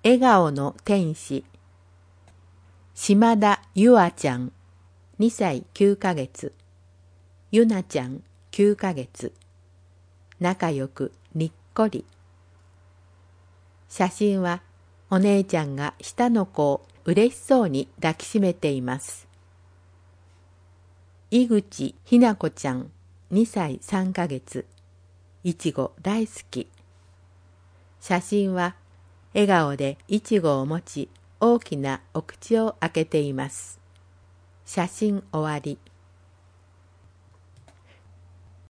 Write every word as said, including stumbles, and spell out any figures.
笑顔の天使。島田ゆあちゃん、にさいきゅうかげつ。ゆなちゃん、きゅうかげつ。仲良くにっこり。写真はお姉ちゃんが下の子を嬉しそうに抱きしめています。井口ひな子ちゃん、にさいさんかげつ。いちご大好き。写真は笑顔でいちごを持ち、大きなお口を開けています。写真終わり。